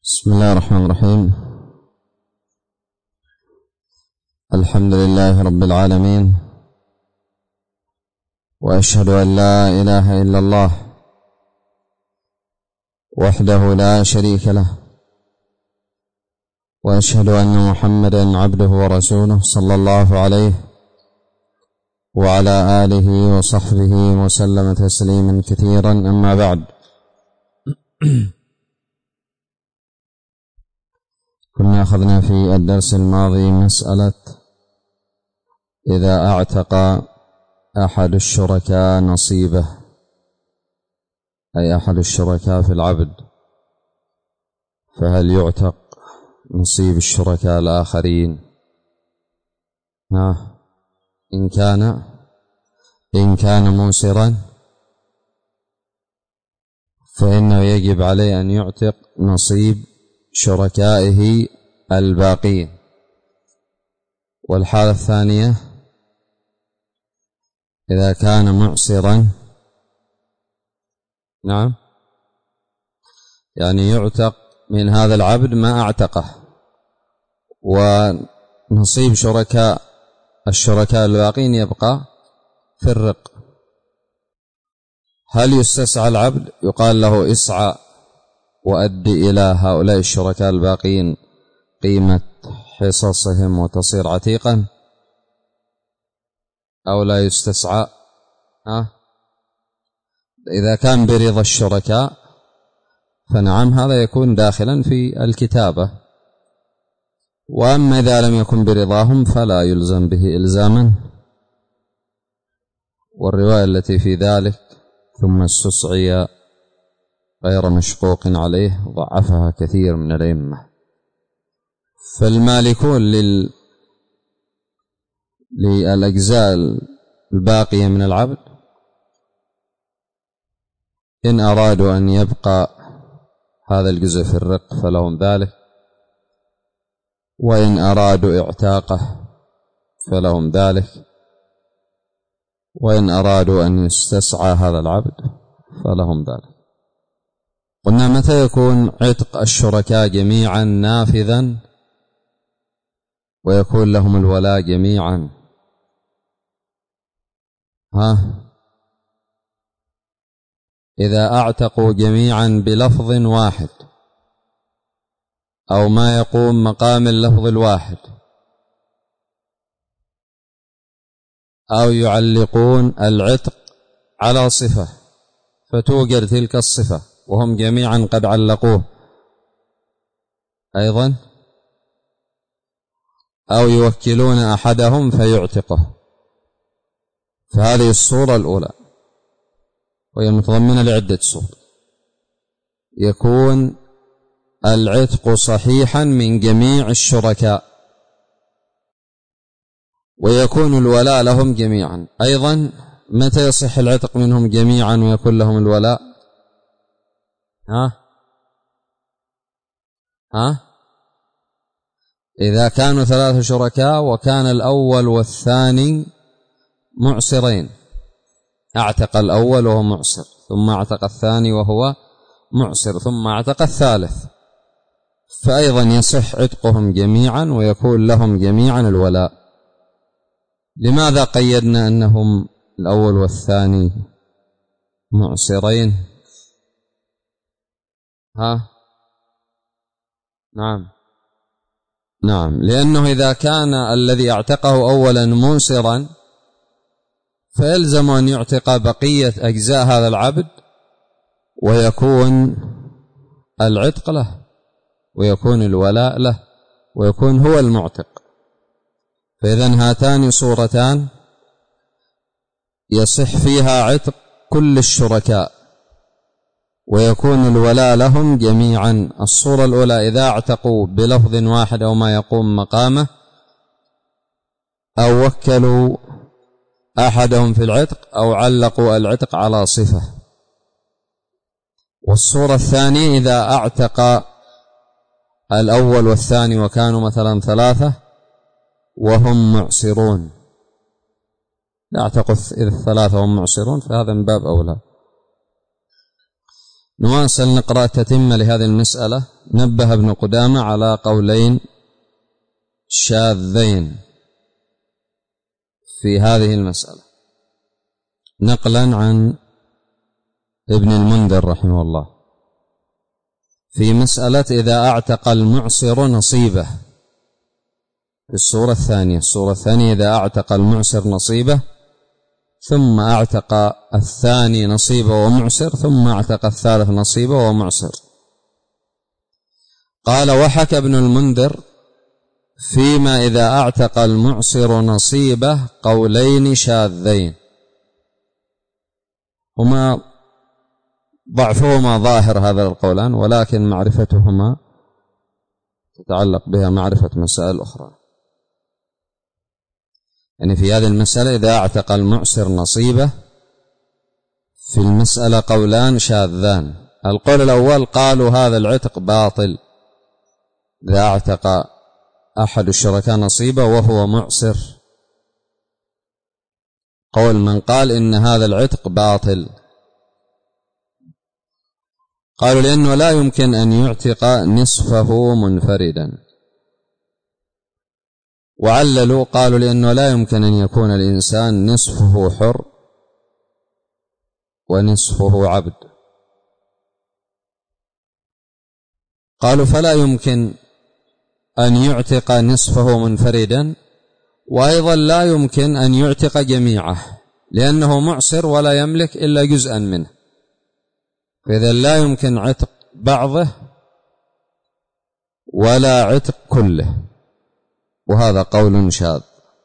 بسم الله الرحمن الرحيم. الحمد لله رب العالمين، وأشهد أن لا إله إلا الله وحده لا شريك له، وأشهد أن محمدا عبده ورسوله صلى الله عليه وعلى آله وصحبه وسلم تسليما كثيرا. أما بعد، كنا أخذنا في الدرس الماضي مسألة إذا أعتق أحد الشركاء نصيبه، أي أحد الشركاء في العبد، فهل يعتق نصيب الشركاء الآخرين؟ إن كان موسرا فإنه يجب عليه أن يعتق نصيب شركائه الباقين. والحالة الثانية إذا كان معسرا، يعني يعتق من هذا العبد ما أعتقه، ونصيب الشركاء الباقين يبقى في الرق. هل يستسعى العبد؟ يقال له اسعى وأدي إلى هؤلاء الشركاء الباقين قيمة حصصهم وتصير عتيقا، أو لا يستسعى؟ إذا كان برضا الشركاء فنعم، هذا يكون داخلا في الكتابة. وأما إذا لم يكن برضاهم فلا يلزم به إلزاما. والرواية التي في ذلك ثم استسعي غير مشقوق عليه ضعفها كثير من الأئمة. فالمالكون للأجزاء الباقية من العبد إن أرادوا أن يبقى هذا الجزء في الرق فلهم ذلك، وإن أرادوا إعتاقه فلهم ذلك، وإن أرادوا أن يستسعى هذا العبد فلهم ذلك. قلنا متى يكون عتق الشركاء جميعا نافذا ويكون لهم الولاء جميعا؟ إذا أعتقوا جميعا بلفظ واحد، أو ما يقوم مقام اللفظ الواحد، أو يعلقون العتق على صفة فتوجد تلك الصفة وهم جميعا قد علقوه أيضا، أو يوكلون أحدهم فيعتقه. فهذه الصورة الأولى، وهي متضمنة لعدة صور. يكون العتق صحيحا من جميع الشركاء، ويكون الولاء لهم جميعا. أيضا متى يصح العتق منهم جميعا ويكون لهم الولاء؟ إذا كانوا 3 شركاء وكان الأول والثاني معسرين، اعتق الأول وهو معسر، ثم اعتق الثاني وهو معسر، ثم اعتق الثالث، فأيضا يصح عتقهم جميعا ويكون لهم جميعا الولاء. لماذا قيدنا أنهم الأول والثاني معسرين؟ نعم، لأنه إذا كان الذي اعتقه أولا موسرا فيلزم أن يعتق بقية أجزاء هذا العبد ويكون العتق له ويكون الولاء له ويكون هو المعتق. فإذن هاتان صورتان يصح فيها عتق كل الشركاء ويكون الولاء لهم جميعا. الصورة الأولى إذا اعتقوا بلفظ واحد أو ما يقوم مقامه، أو وكلوا أحدهم في العتق، أو علقوا العتق على صفة. والصورة الثانية إذا اعتق الأول والثاني وكانوا مثلا 3 وهم معسرون، لا اعتقوا إذ 3 وهم معسرون، فهذا من باب أولى. نواصل نقرأ تتمة لهذه المسألة. نبه ابن قدامة على قولين شاذين في هذه المسألة نقلا عن ابن المنذر رحمه الله في مسألة إذا أعتق المعسر نصيبه في الصورة الثانية إذا أعتق المعسر نصيبه ثم أعتق الثاني نصيبه ومعسر ثم أعتق الثالث نصيبه ومعسر. قال وحكى ابن المنذر فيما إذا أعتق المعسر نصيبه قولين شاذين هما ضعفهما ظاهر هذا القولان، ولكن معرفتهما تتعلق بها معرفة مسائل أخرى. يعني في هذه المسألة إذا أعتق المعسر نصيبه في المسألة قولان شاذان. القول الأول قالوا هذا العتق باطل إذا أعتق أحد الشركاء نصيبه وهو معسر. قول من قال إن هذا العتق باطل، قالوا لأنه لا يمكن أن يعتق نصفه منفردا، وعللوا قالوا لأنه لا يمكن أن يكون الإنسان نصفه حر ونصفه عبد. قالوا فلا يمكن أن يعتق نصفه منفردا، وأيضا لا يمكن أن يعتق جميعه لأنه معسر ولا يملك إلا جزءا منه، فإذا لا يمكن عتق بعضه ولا عتق كله، وهذا قول شاذ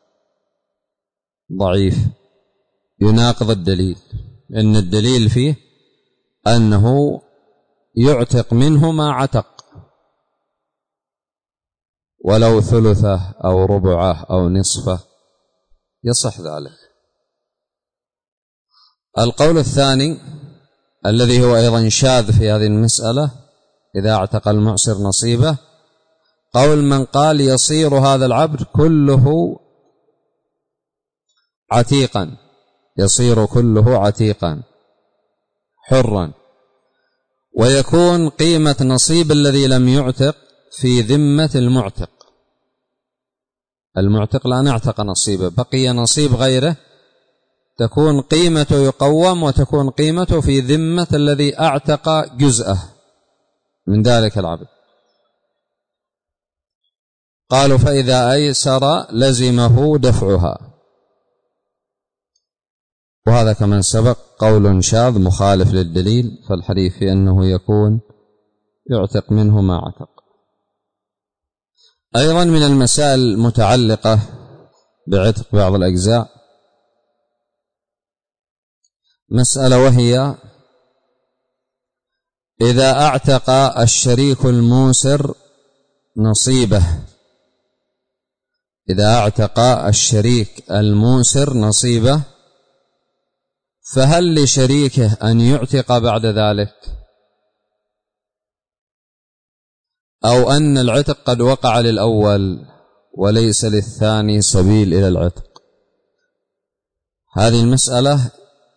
ضعيف يناقض الدليل، لأن الدليل فيه أنه يعتق منه ما عتق ولو ثلثه أو ربعه أو نصفه يصح ذلك. القول الثاني الذي هو أيضا شاذ في هذه المسألة إذا اعتق المعسر نصيبه قول من قال يصير هذا العبد كله عتيقا، يصير كله عتيقا حرا، ويكون قيمة نصيب الذي لم يعتق في ذمة المعتق. المعتق لا نعتق نصيبه، بقي نصيب غيره، تكون قيمته يقوم وتكون قيمته في ذمة الذي اعتق جزءه من ذلك العبد. قالوا فإذا أيسر لزمه دفعها، وهذا كما سبق قول شاذ مخالف للدليل، فالحديث في أنه يكون يعتق منه ما عتق. أيضا من المسائل المتعلقة بعتق بعض الأجزاء مسألة، وهي إذا اعتق الشريك الموسر نصيبه، إذا اعتق الشريك الموسر نصيبه فهل لشريكه أن يعتق بعد ذلك، أو أن العتق قد وقع للأول وليس للثاني سبيل إلى العتق؟ هذه المسألة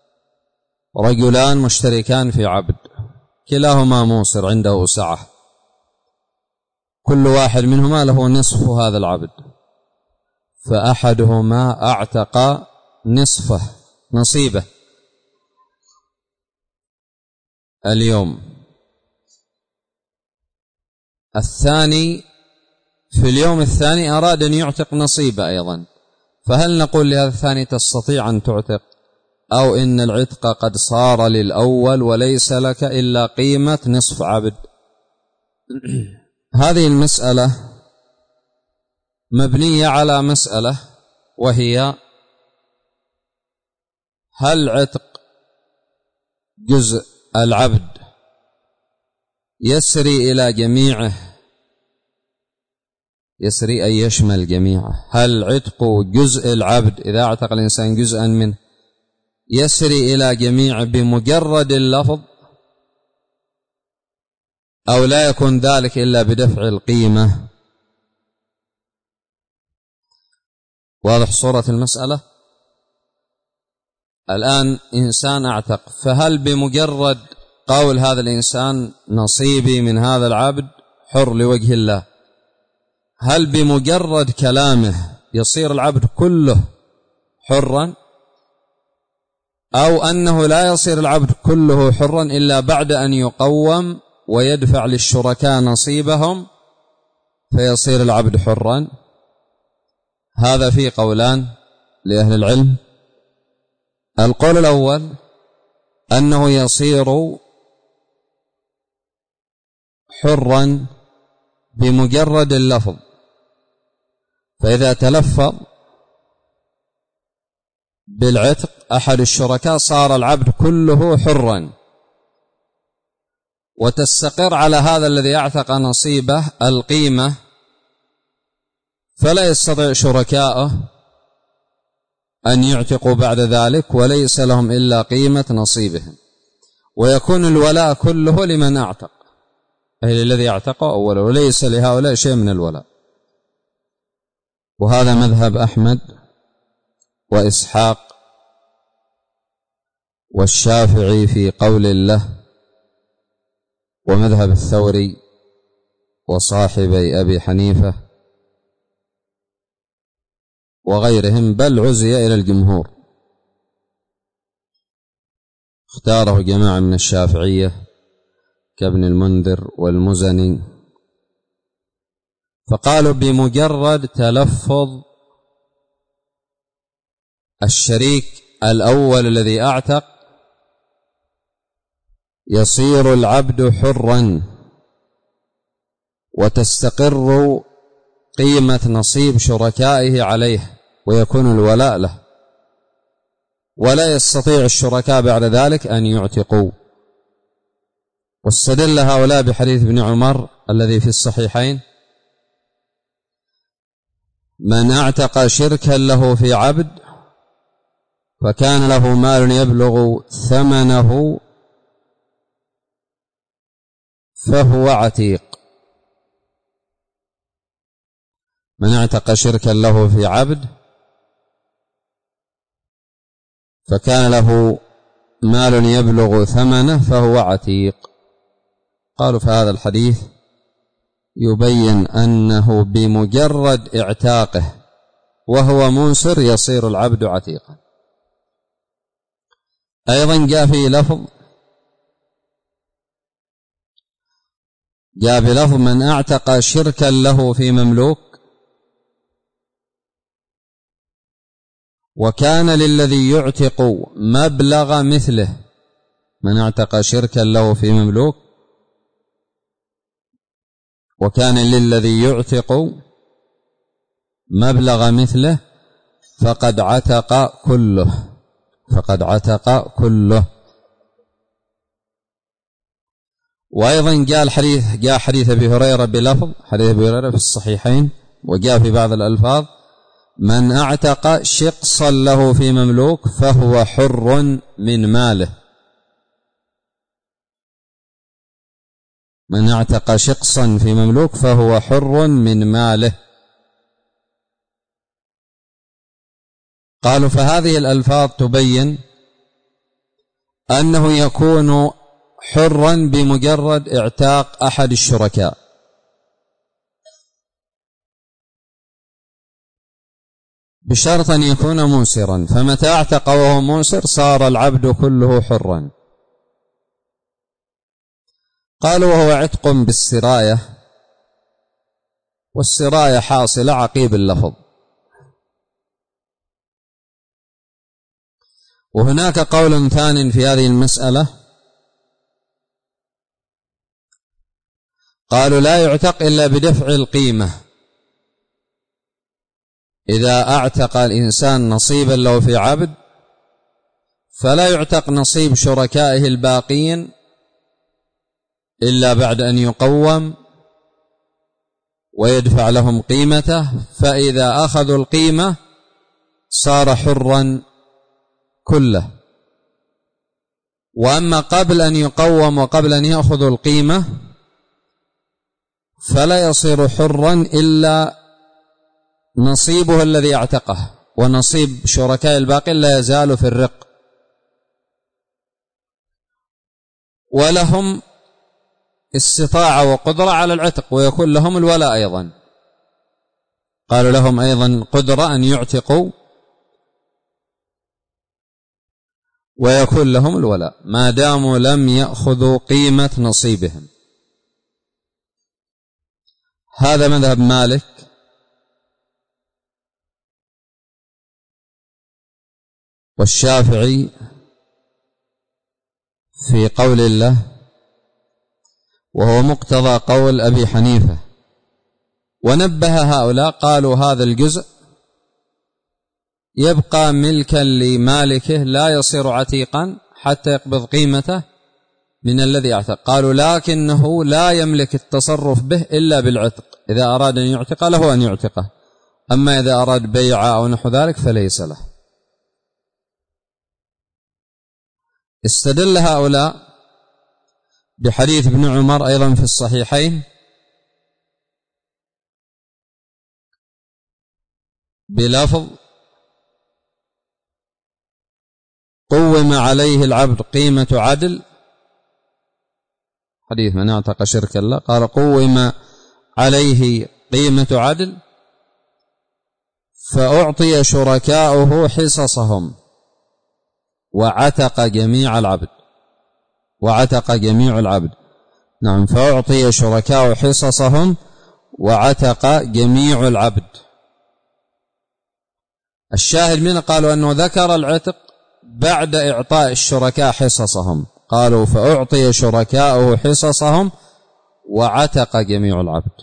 رجلان مشتركان في عبد، كلاهما موسر عنده سعة، كل واحد منهما له نصف هذا العبد، فأحدهما اعتق نصفه نصيبه اليوم، الثاني في اليوم الثاني أراد أن يعتق نصيبه أيضا، فهل نقول لهذا الثاني تستطيع أن تعتق، أو إن العتق قد صار للأول وليس لك إلا قيمة نصف عبد؟ هذه المسألة مبنية على مسألة، وهي هل عتق جزء العبد يسري إلى جميعه، يسري أن يشمل جميعه؟ هل عتق جزء العبد إذا اعتق الإنسان جزءا منه يسري إلى جميعه بمجرد اللفظ، أو لا يكون ذلك إلا بدفع القيمة؟ واضح صورة المسألة؟ الآن إنسان اعتق، فهل بمجرد قول هذا الإنسان نصيبي من هذا العبد حر لوجه الله، هل بمجرد كلامه يصير العبد كله حرا، أو أنه لا يصير العبد كله حرا إلا بعد أن يقوم ويدفع للشركاء نصيبهم فيصير العبد حرا؟ هذا فيه قولان لأهل العلم. القول الأول أنه يصير حرا بمجرد اللفظ، فإذا تلفظ بالعتق أحد الشركاء صار العبد كله حرا، وتستقر على هذا الذي اعتق نصيبه القيمة، فلا يستطيع شركاءه أن يعتقوا بعد ذلك وليس لهم إلا قيمة نصيبهم، ويكون الولاء كله لمن اعتق، أي الذي اعتقه أولا، وليس لهؤلاء شيء من الولاء. وهذا مذهب أحمد وإسحاق والشافعي في قول الله، ومذهب الثوري وصاحبي أبي حنيفة وغيرهم، بل عزي إلى الجمهور، اختاره جماعة من الشافعية كابن المنذر والمزني، فقالوا بمجرد تلفظ الشريك الأول الذي أعتق يصير العبد حرا، وتستقر قيمة نصيب شركائه عليه، ويكون الولاء له، ولا يستطيع الشركاء بعد ذلك أن يعتقوا. واستدل هؤلاء بحديث ابن عمر الذي في الصحيحين: من اعتق شركا له في عبد فكان له مال يبلغ ثمنه فهو عتيق. من اعتق شركا له في عبد فكان له مال يبلغ ثمنه فهو عتيق. قالوا فهذا الحديث يبين أنه بمجرد اعتاقه وهو موسر يصير العبد عتيقا. أيضا جاء بلفظ من اعتق شركا له في مملوك وكان للذي يعتق مبلغ مثله. من اعتق شركا له في مملوك وكان للذي يعتق مبلغ مثله فقد عتق كله. وأيضا جاء حديث أبي هريرة بلفظ حديث أبي هريرة في الصحيحين، وجاء في بعض الألفاظ: من اعتق شقصا له في مملوك فهو حر من ماله. من اعتق شقصا في مملوك فهو حر من ماله. قالوا فهذه الألفاظ تبين أنه يكون حرا بمجرد اعتاق أحد الشركاء، بشرط أن يكون موسرا، فمتى اعتق وهو موسر صار العبد كله حرا. قالوا وهو عتق بالسراية، والسراية حاصلة عقيب اللفظ. وهناك قول ثاني في هذه المسألة، قالوا لا يعتق إلا بدفع القيمة. إذا اعتق الإنسان نصيبا له في عبد فلا يعتق نصيب شركائه الباقين إلا بعد أن يقوم ويدفع لهم قيمته، فإذا أخذوا القيمة صار حرا كله. وأما قبل أن يقوم وقبل أن يأخذوا القيمة فلا يصير حرا إلا نصيبه الذي اعتقه، ونصيب شركاء الباقين لا يزال في الرق. ولهم استطاعة وقدرة على العتق، ويكون لهم الولاء أيضا. قالوا لهم أيضا قدرة أن يعتقوا ويكون لهم الولاء ما داموا لم يأخذوا قيمة نصيبهم. هذا مذهب مالك. والشافعي في قول الله، وهو مقتضى قول أبي حنيفة. ونبه هؤلاء قالوا هذا الجزء يبقى ملكا لمالكه لا يصير عتيقا حتى يقبض قيمته من الذي اعتق. قالوا لكنه لا يملك التصرف به إلا بالعتق، إذا أراد أن يعتق له أن يعتقه، أما إذا أراد بيعه أو نحو ذلك فليس له. استدل هؤلاء بحديث ابن عمر أيضا في الصحيحين بلفظ قوم عليه العبد قيمة عدل، حديث من اعتق شركا له، قال قوم عليه قيمة عدل فأعطي شركاؤه حصصهم وعتق جميع العبد. وعتق جميع العبد، نعم، فأعطي شركاؤه حصصهم وعتق جميع العبد. الشاهد منه قالوا أنه ذكر العتق بعد إعطاء الشركاء حصصهم، قالوا فأعطي شركاؤه حصصهم وعتق جميع العبد.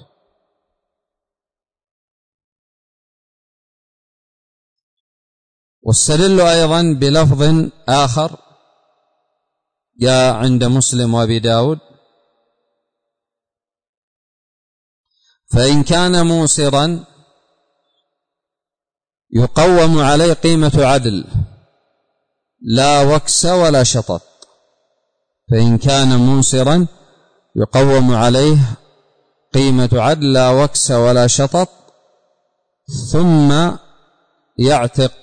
واستدلوا أيضا بلفظ آخر جاء عند مسلم وأبي داود، فإن كان موسرا يقوم عليه قيمة عدل لا وكس ولا شطط. فإن كان موسرا يقوم عليه قيمة عدل لا وكس ولا شطط ثم يعتق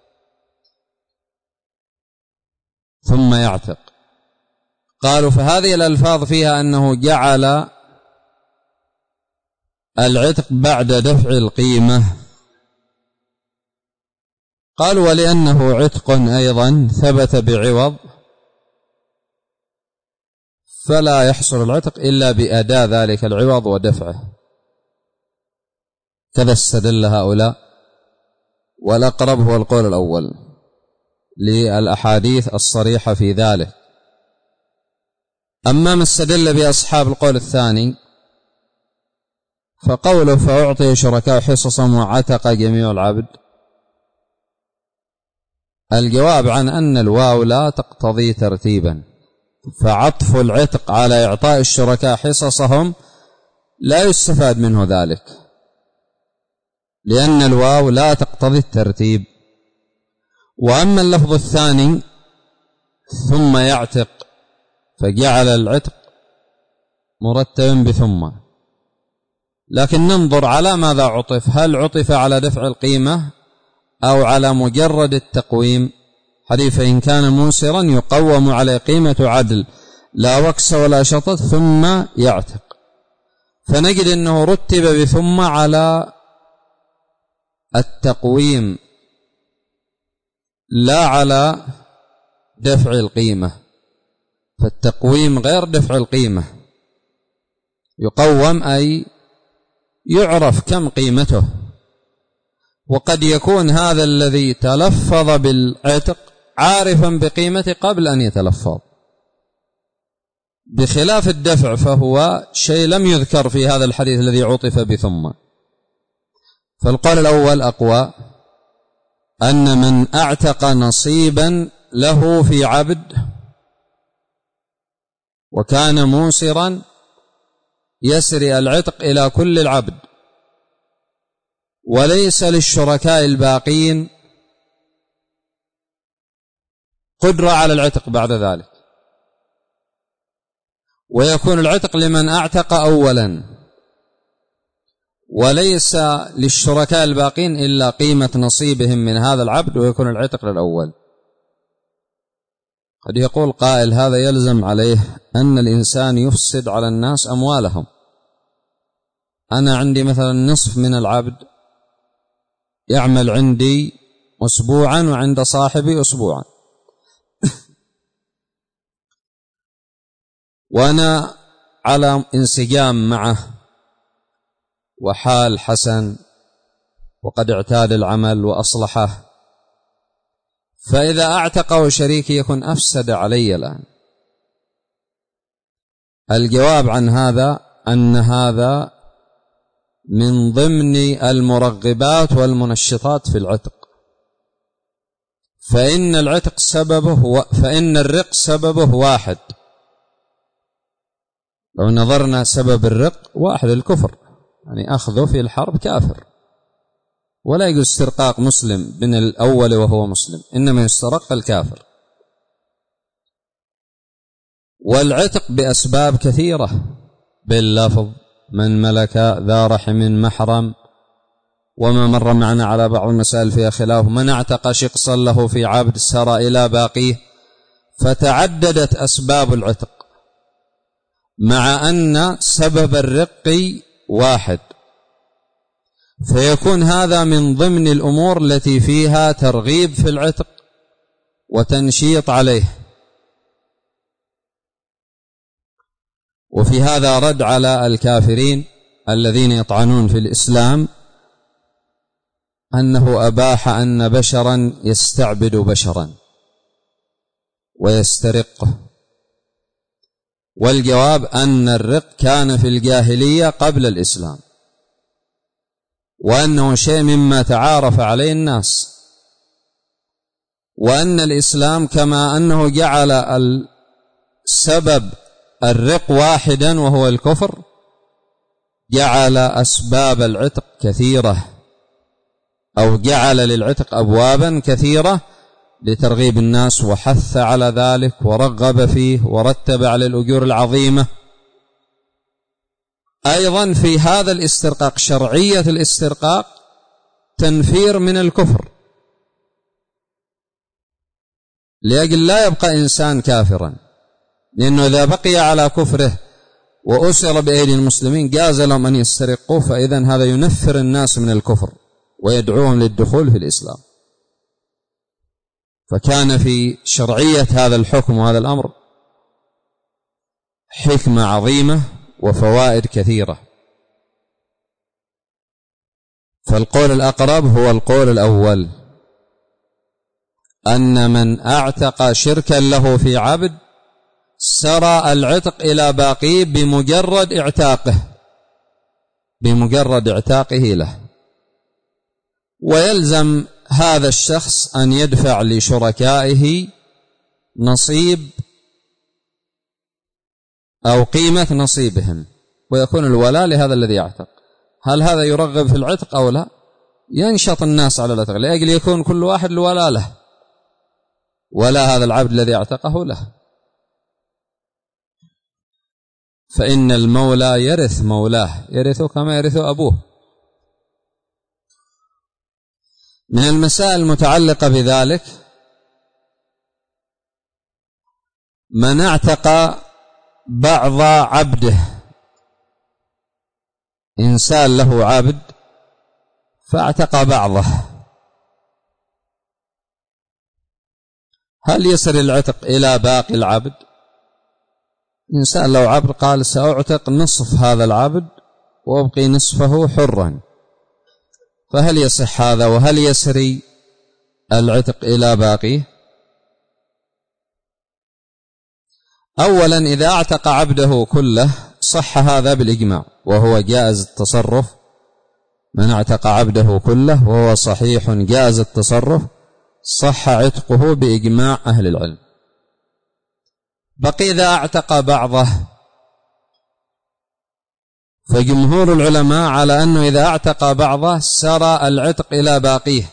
قالوا فهذه الألفاظ فيها أنه جعل العتق بعد دفع القيمة. قالوا ولأنه عتق أيضا ثبت بعوض فلا يحصل العتق إلا بأداء ذلك العوض ودفعه. كذا استدل هؤلاء، والأقرب هو القول الأول للأحاديث الصريحة في ذلك. أما ما استدل بأصحاب القول الثاني فقوله فأعطي شركاء حصصا وعتق جميع العبد، الجواب عن أن الواو لا تقتضي ترتيبا، فعطف العتق على إعطاء الشركاء حصصهم لا يستفاد منه ذلك، لأن الواو لا تقتضي الترتيب. وأما اللفظ الثاني ثم يعتق فجعل العتق مرتبا بثم، لكن ننظر على ماذا عطف، هل عطف على دفع القيمة أو على مجرد التقويم. حديث إن كان موسرا يقوم على قيمة عدل لا وكس ولا شطط ثم يعتق، فنجد أنه رتب بثم على التقويم لا على دفع القيمة، فالتقويم غير دفع القيمة. يقوم أي يعرف كم قيمته، وقد يكون هذا الذي تلفظ بالعتق عارفا بقيمته قبل أن يتلفظ، بخلاف الدفع فهو شيء لم يذكر في هذا الحديث الذي عطف بثم. فالقول الأول أقوى، أن من أعتق نصيبا له في عبد وكان موسرا يسري العتق إلى كل العبد وليس للشركاء الباقين قدرة على العتق بعد ذلك، ويكون العتق لمن أعتق أولا وليس للشركاء الباقين إلا قيمة نصيبهم من هذا العبد، ويكون العتق للأول. قد يقول قائل هذا يلزم عليه أن الإنسان يفسد على الناس أموالهم. أنا عندي مثلا نصف من العبد يعمل عندي أسبوعا وعند صاحبي أسبوعا، وأنا على انسجام معه وحال حسن وقد اعتاد العمل وأصلحه، فإذا أعتقه شريكي يكون أفسد علي الآن. الجواب عن هذا أن هذا من ضمن المرغبات والمنشطات في العتق، فإن الرق سببه واحد. لو نظرنا سبب الرق واحد، الكفر، يعني أخذه في الحرب كافر، ولا يجوز استرقاق مسلم من الأول وهو مسلم، إنما يسترق الكافر. والعتق بأسباب كثيرة باللفظ من ملك ذا رحم محرم، وما مر معنا على بعض المسائل فيها خلاف، من اعتق شقصا له في عبد سرى إلى باقيه، فتعددت أسباب العتق مع أن سبب الرق واحد، فيكون هذا من ضمن الأمور التي فيها ترغيب في العتق وتنشيط عليه. وفي هذا رد على الكافرين الذين يطعنون في الإسلام أنه أباح أن بشرا يستعبد بشرا ويسترقه، والجواب أن الرق كان في الجاهلية قبل الإسلام، وأنه شيء مما تعارف عليه الناس، وأن الإسلام كما أنه جعل السبب الرق واحدا وهو الكفر، جعل أسباب العتق كثيرة، أو جعل للعتق أبوابا كثيرة لترغيب الناس، وحث على ذلك ورغب فيه ورتب على الأجور العظيمة. أيضا في هذا الاسترقاق شرعية الاسترقاق تنفير من الكفر، لأجل لا يبقى إنسان كافرا، لأنه إذا بقي على كفره وأسر بأيدي المسلمين جاز لهم أن يسترقوا، فإذن هذا ينفر الناس من الكفر ويدعوهم للدخول في الإسلام. فكان في شرعية هذا الحكم وهذا الأمر حكمة عظيمة وفوائد كثيرة. فالقول الأقرب هو القول الأول، أن من أعتق شركا له في عبد سرى العتق إلى باقيه بمجرد اعتاقه له، ويلزم هذا الشخص أن يدفع لشركائه نصيب أو قيمة نصيبهم، ويكون الولاء لهذا الذي يعتق. هل هذا يرغب في العتق أو لا؟ ينشط الناس على العتق لأجل يكون كل واحد الولاء له، ولا هذا العبد الذي اعتقه له. فإن المولى يرث مولاه، يرثه كما يرث أبوه. من المسائل المتعلقة بذلك من اعتق بعض عبده، إنسان له عبد فاعتق بعضه، هل يصل العتق إلى باقي العبد؟ إنسان له عبد قال سأعتق نصف هذا العبد وأبقي نصفه حرا، فهل يصح هذا وهل يسري العتق إلى باقيه؟ أولا إذا اعتق عبده كله صح هذا بالإجماع، وهو جائز التصرف. من اعتق عبده كله وهو صحيح جائز التصرف صح عتقه بإجماع أهل العلم. بقي إذا اعتق بعضه، فجمهور العلماء على أنه إذا اعتق بعضه سرى العتق إلى باقيه.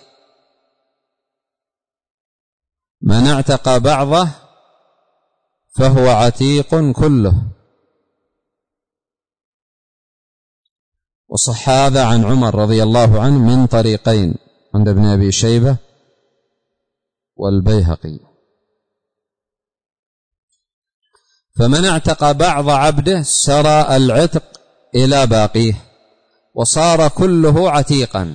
من اعتق بعضه فهو عتيق كله. وصح هذا عن عمر رضي الله عنه من طريقين عند ابن أبي شيبة والبيهقي. فمن اعتق بعض عبده سرى العتق إلى باقيه وصار كله عتيقا.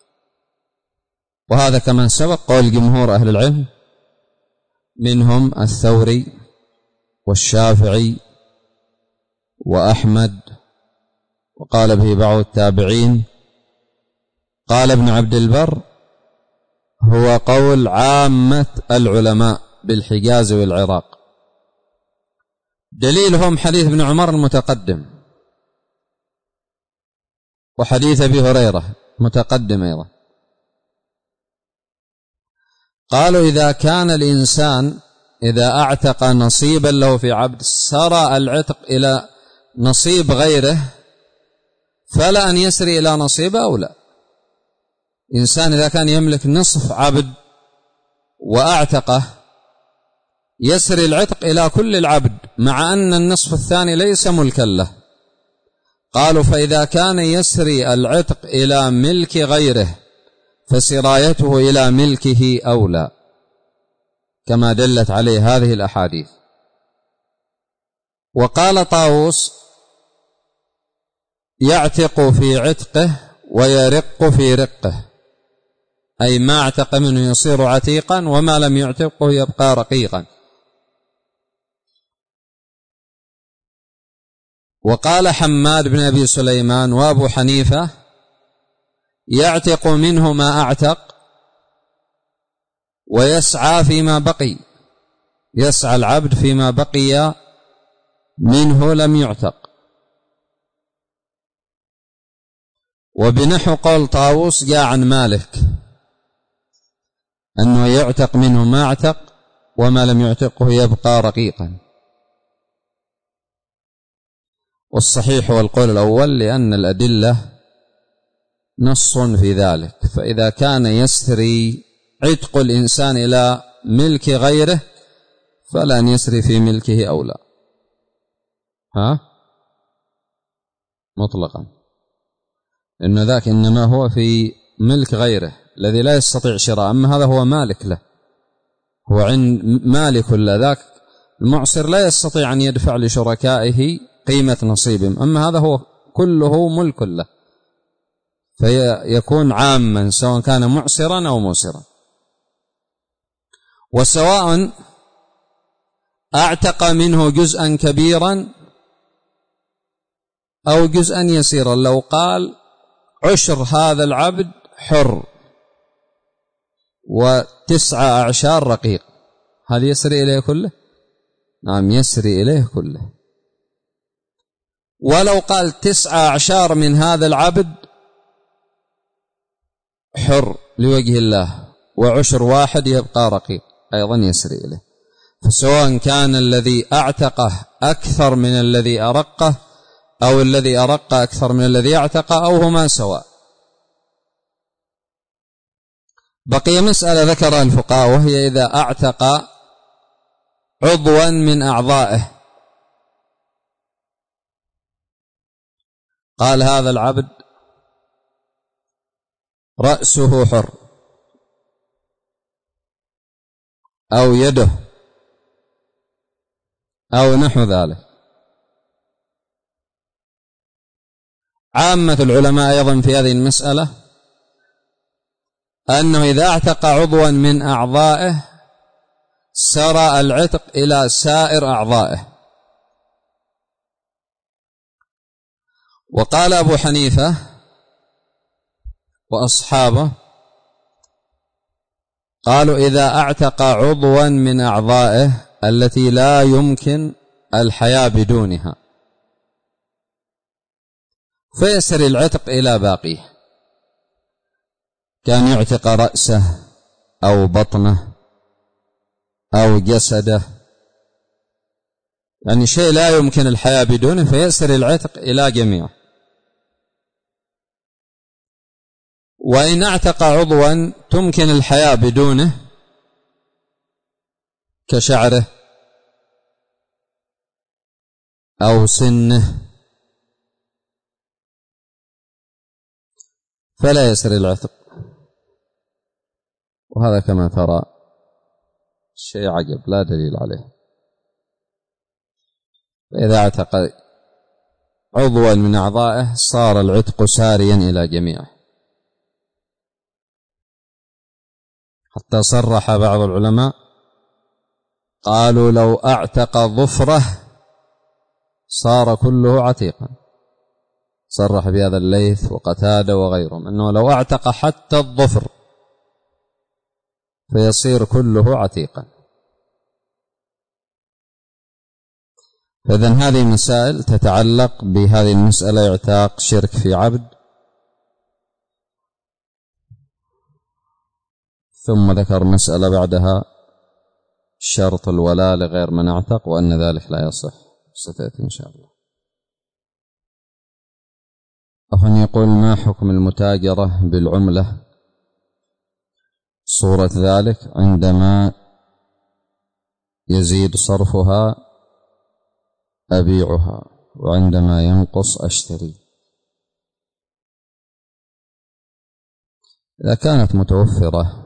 وهذا كما سبق قول جمهور أهل العلم منهم الثوري والشافعي وأحمد، وقال به بعض التابعين. قال ابن عبد البر هو قول عامة العلماء بالحجاز والعراق. دليلهم حديث ابن عمر المتقدم وحديث أبي هريرة متقدم أيضا. قالوا إذا كان الإنسان إذا أعتق نصيبا له في عبد سرى العتق إلى نصيب غيره فلا أن يسري إلى نصيبه أو لا. إنسان إذا كان يملك نصف عبد وأعتقه يسري العتق إلى كل العبد مع أن النصف الثاني ليس ملكا له. قالوا فإذا كان يسري العتق إلى ملك غيره فسرايته إلى ملكه أولى كما دلت عليه هذه الأحاديث. وقال طاووس يعتق في عتقه ويرق في رقه، أي ما اعتق منه يصير عتيقا وما لم يعتقه يبقى رقيقا. وقال حماد بن أبي سليمان وأبو حنيفة يعتق منه ما أعتق ويسعى فيما بقي، يسعى العبد فيما بقي منه لم يعتق. وبنحو قول طاووس جاء عن مالك أنه يعتق منه ما اعتق وما لم يعتقه يبقى رقيقا. والصحيح هو القول الأول لأن الأدلة نص في ذلك. فإذا كان يسري عتق الإنسان إلى ملك غيره فلا أن يسري في ملكه أو لا مطلقا، إن ذاك إنما هو في ملك غيره الذي لا يستطيع شراء، أما هذا هو مالك له، هو عند مالك ذاك المعسر لا يستطيع أن يدفع لشركائه قيمة نصيبهم، أما هذا هو كله ملك له فيكون عاما سواء كان معسرا أو موسرا. وسواء أعتق منه جزءا كبيرا أو جزءا يسيرا، لو قال عشر هذا العبد حر و9 أعشار رقيق، هل يسري إليه كله؟ نعم يسري إليه كله. ولو قال 9 أعشار من هذا العبد حر لوجه الله وعشر واحد يبقى رقيق أيضا يسري إليه. فسواء كان الذي أعتقه أكثر من الذي أرقه أو الذي أرق أكثر من الذي أعتقه أو هما سواء. بقي مسألة ذكرها الفقهاء وهي إذا أعتق عضوا من أعضائه، قال هذا العبد رأسه حر أو يده أو نحو ذلك. عامة العلماء أيضا في هذه المسألة أنه إذا اعتق عضوا من أعضائه سرى العتق إلى سائر أعضائه. وقال أبو حنيفة وأصحابه قالوا إذا اعتق عضوا من أعضائه التي لا يمكن الحياة بدونها فيسري العتق إلى باقيه، كان يعتق رأسه أو بطنه أو جسده، يعني شيء لا يمكن الحياة بدونه فيسري العتق إلى جميعه. وإن اعتق عضوا تمكن الحياة بدونه كشعره أو سنه فلا يسري العتق. وهذا كما ترى شيء عجب لا دليل عليه. فإذا اعتق عضوا من أعضائه صار العتق ساريا إلى جميعه، حتى صرح بعض العلماء قالوا لو اعتق ظفره صار كله عتيقا، صرح بهذا الليث وقتادة وغيرهم أنه لو اعتق حتى الظفر فيصير كله عتيقا. فإذن هذه مسائل تتعلق بهذه المسألة، اعتاق شرك في عبد، ثم ذكر مسألة بعدها شرط الولاء لغير من اعتق وأن ذلك لا يصح، ستأتي إن شاء الله. أخن يقول ما حكم المتاجرة بالعملة؟ صورة ذلك عندما يزيد صرفها أبيعها وعندما ينقص أشتري. إذا كانت متوفرة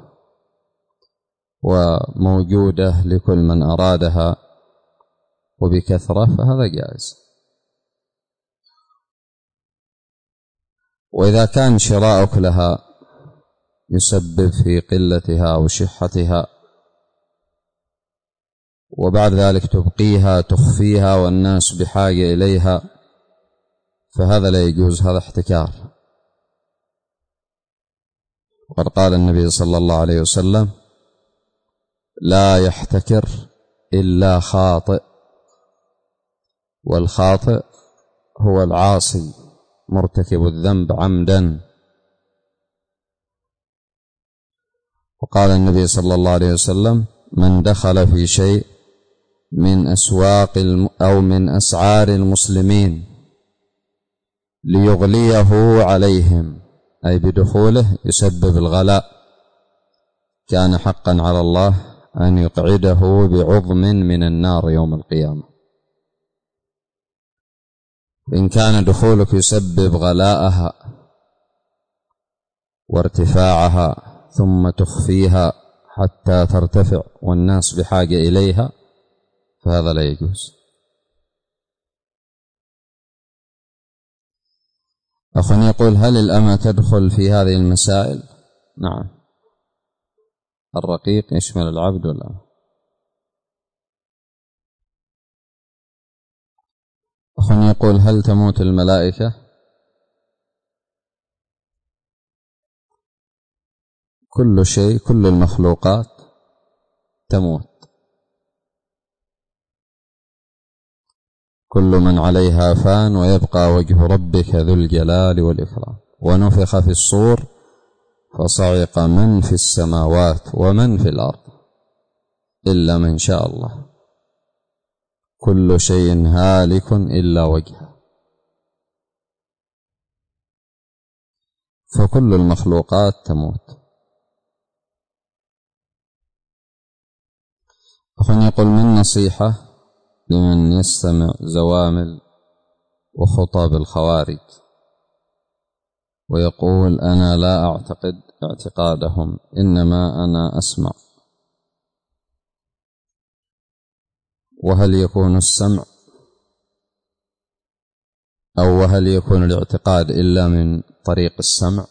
وموجودة لكل من أرادها وبكثرة فهذا جائز، وإذا كان شراؤك لها يسبب في قلتها وشحتها وبعد ذلك تبقيها تخفيها والناس بحاجة إليها فهذا لا يجوز، هذا احتكار. وقد قال النبي صلى الله عليه وسلم لا يحتكر إلا خاطئ، والخاطئ هو العاصي مرتكب الذنب عمدا. وقال النبي صلى الله عليه وسلم من دخل في شيء من أسواق أو من أسعار المسلمين ليغليه عليهم، أي بدخوله يسبب الغلاء، كان حقا على الله أن يقعده بعظم من النار يوم القيامة. إن كان دخولك يسبب غلاءها وارتفاعها ثم تخفيها حتى ترتفع والناس بحاجة إليها فهذا لا يجوز. أخ يقول هل الأمة تدخل في هذه المسائل؟ نعم، الرقيق يشمل العبد والأمة. أخ يقول هل تموت الملائكة؟ كل شيء، كل المخلوقات تموت، كل من عليها فان ويبقى وجه ربك ذو الجلال والإكرام. ونفخ في الصور فصعق من في السماوات ومن في الأرض إلا من شاء الله، كل شيء هالك إلا وجهه، فكل المخلوقات تموت. أخن يقول من نصيحة لمن يستمع زوامل وخطب الخوارج ويقول أنا لا أعتقد اعتقادهم إنما أنا أسمع، وهل يكون السمع أو وهل يكون الاعتقاد إلا من طريق السمع؟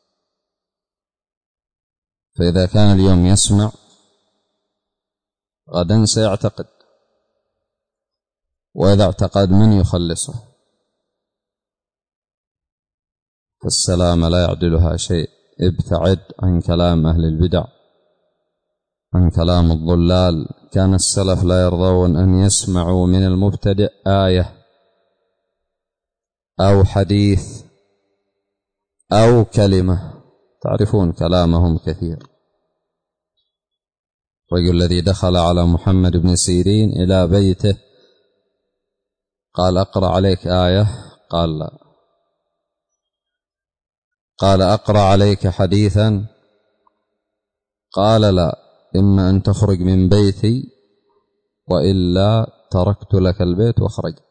فإذا كان اليوم يسمع غدا سيعتقد، وإذا اعتقد من يخلصه؟ فالسلام لا يعدلها شيء. ابتعد عن كلام أهل البدع، عن كلام الضلال. كان السلف لا يرضون أن يسمعوا من المبتدئ آية أو حديث أو كلمة، تعرفون كلامهم كثير. الرجل الذي دخل على محمد بن سيرين إلى بيته قال أقرأ عليك آية؟ قال لا. قال أقرأ عليك حديثا؟ قال لا، إما أن تخرج من بيتي وإلا تركت لك البيت وخرجت.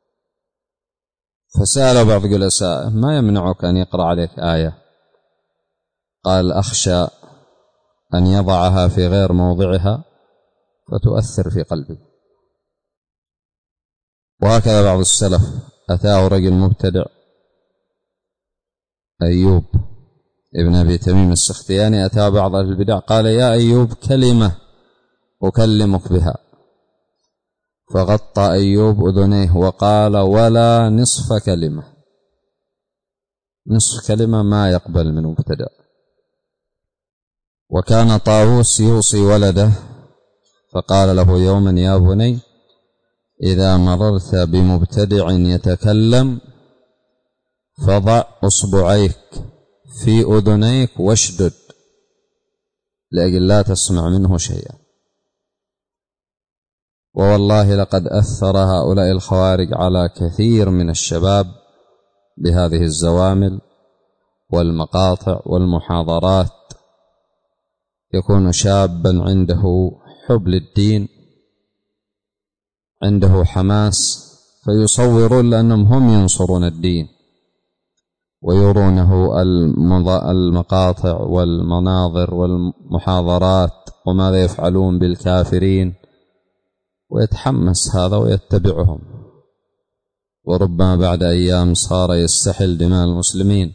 فسأل بعض جلسائه ما يمنعك أن يقرأ عليك آية؟ قال أخشى أن يضعها في غير موضعها فتؤثر في قلبي. وهكذا بعض السلف أتاه رجل مبتدع أيوب ابن أبي تميم السختياني، أتى بعض أهل البدع قال: يا أيوب كلمة أكلمك بها، فغطى أيوب أذنيه وقال: ولا نصف كلمة، نصف كلمة ما يقبل من مبتدع. وكان طاووس يوصي ولده فقال له يوما: يا بني إذا مررت بمبتدع يتكلم فضع أصبعيك في أذنيك واشدد لأجل لا تسمع منه شيئا. ووالله لقد أثر هؤلاء الخوارج على كثير من الشباب بهذه الزوامل والمقاطع والمحاضرات. يكون شابا عنده حب للدين، عنده حماس، فيصورون لأنهم هم ينصرون الدين، ويرونه المقاطع والمناظر والمحاضرات وماذا يفعلون بالكافرين، ويتحمس هذا ويتبعهم، وربما بعد أيام صار يستحل دماء المسلمين.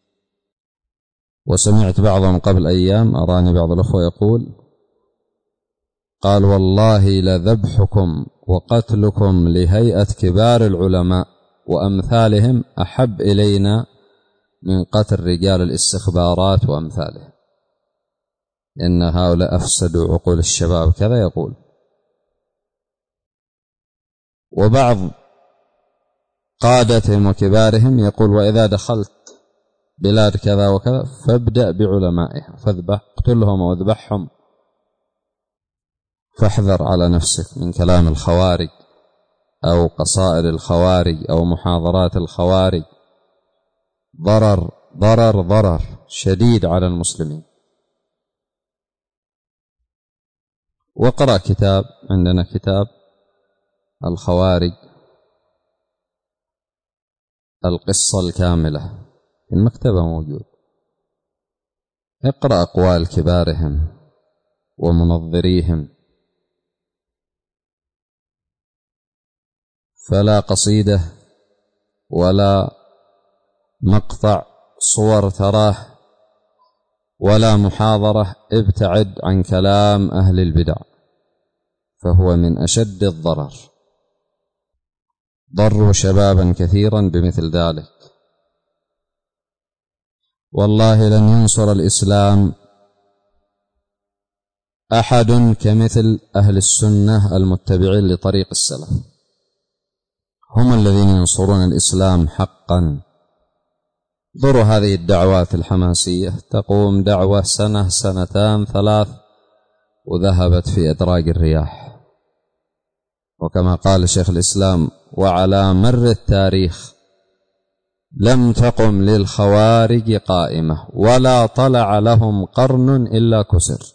وسمعت بعضهم قبل أيام، أراني بعض الأخوة يقول: قال: والله لذبحكم وقتلكم لهيئة كبار العلماء وأمثالهم أحب إلينا من قتل رجال الاستخبارات وأمثالهم، إن هؤلاء أفسدوا عقول الشباب، كذا يقول. وبعض قادتهم وكبارهم يقول: وإذا دخلت بلاد كذا وكذا فابدأ بعلمائها، اقتلهم واذبحهم، فاحذر على نفسك من كلام الخوارج أو قصائد الخوارج أو محاضرات الخوارج، ضرر ضرر ضرر شديد على المسلمين. وقرأ كتاب، عندنا كتاب الخوارج القصة الكاملة في المكتبة موجود، اقرأ أقوال كبارهم ومنظريهم، فلا قصيدة ولا مقطع صور تراه ولا محاضرة ابتعد عن كلام أهل البدع، فهو من أشد الضرر. ضروا شبابا كثيرا بمثل ذلك. والله لن ينصر الإسلام أحد كمثل أهل السنة المتبعين لطريق السلف، هم الذين ينصرون الإسلام حقا. ضروا هذه الدعوات الحماسية، تقوم دعوة سنة سنتان ثلاث وذهبت في أدراج الرياح. وكما قال شيخ الإسلام: وعلى مر التاريخ لم تقم للخوارج قائمة ولا طلع لهم قرن إلا كسر،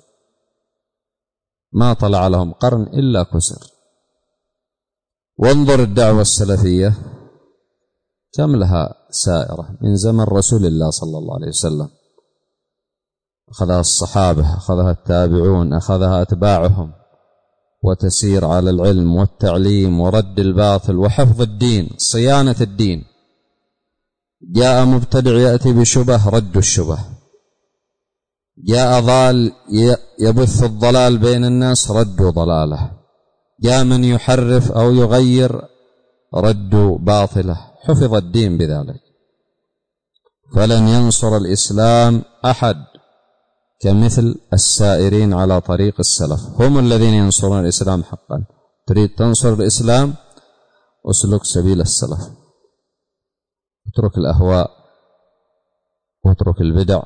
ما طلع لهم قرن إلا كسر. وانظر الدعوة السلفية كم لها سائرة من زمن رسول الله صلى الله عليه وسلم، أخذها الصحابة، أخذها التابعون، أخذها أتباعهم، وتسير على العلم والتعليم ورد الباطل وحفظ الدين، صيانة الدين. جاء مبتدع يأتي بشبه، ردوا الشبه. جاء ضال يبث الضلال بين الناس، ردوا ضلاله. جاء من يحرف أو يغير، ردوا باطله. حفظ الدين بذلك. فلن ينصر الإسلام أحد كمثل السائرين على طريق السلف، هم الذين ينصرون الإسلام حقا. تريد تنصر الإسلام، اسلك سبيل السلف، اترك الأهواء واترك البدع،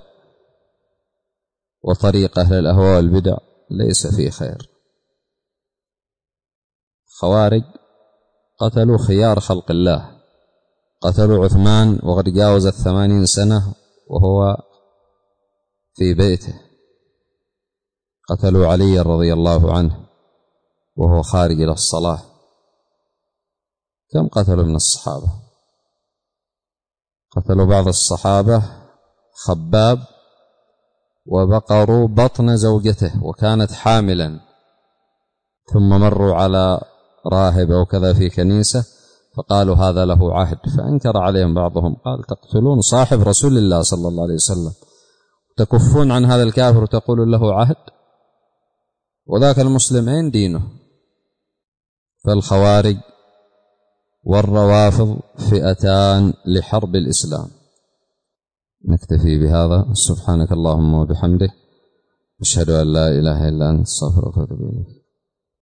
وطريق أهل الأهواء والبدع ليس فيه خير. خوارج قتلوا خيار خلق الله، قتلوا عثمان وقد جاوزت 80 سنة وهو في بيته، قتلوا علي رضي الله عنه وهو خارج إلى الصلاة. كم قتلوا من الصحابة؟ قتلوا بعض الصحابة خباب وبقروا بطن زوجته وكانت حاملا، ثم مروا على راهب أو كذا في كنيسة فقالوا هذا له عهد، فأنكر عليهم بعضهم قال تقتلون صاحب رسول الله صلى الله عليه وسلم تكفون عن هذا الكافر وتقولون له عهد، وذاك المسلمين دينه. فالخوارج والروافض فئتان لحرب الإسلام. نكتفي بهذا. سبحانك اللهم وبحمدك، أشهد أن لا إله إلا أنت، استغفرك وأتوب إليك.